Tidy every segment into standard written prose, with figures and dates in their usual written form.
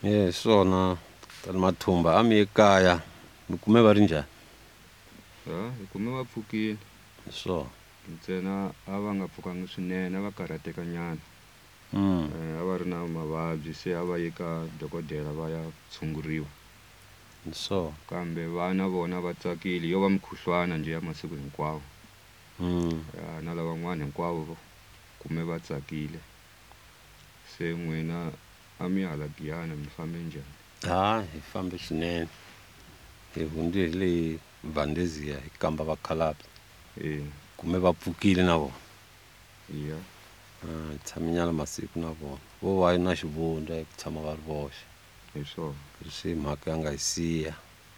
swona tani Mathumba a mi ekaya mi kume va ri njhani? Hi kume va pfukile Swona ntsena a va nga pfukangi swinene a va karhateka nyana a va ri na mavabyi se a va ye ka dokodela va ya tshunguriwa swona kambe vana vona va tsakile yo va mukhuhlwana njhe ya masiku hinkwawo na lavan'wana hinkwavo kume va tsakile se n'wina a mi hala Giyani mi fambe njhani? hi fambe swinene hi hundze hi le Valdezia hi kamba vakhalabye kume va pfukile na vona iya hi tshame nyana masiku na vona vo va yi na xivundza hi ku tshama va ri voxe hi swona swi mhaka ya nga hi siya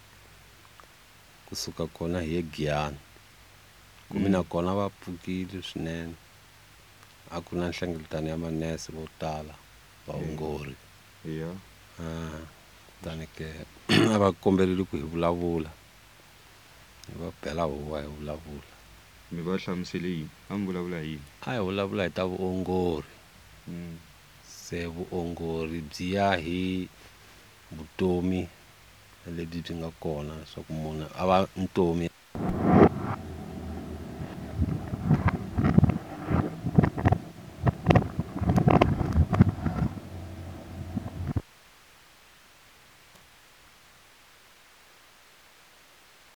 kusuka kona hi ye Giyani kume nakona va pfukile swinene a ku na nhlengeletano ya manese vo tala vaongori iya tani ke a va kombeleli ku hi vulavula hi va bela huwa hi vulavula mi va hlamusele yini a mi vulavula hi yini? a hi vulavula hi ta vuongori se vuongori byi ya hi vutomi lebyi byi nga kona leswaku munhu a va ntomi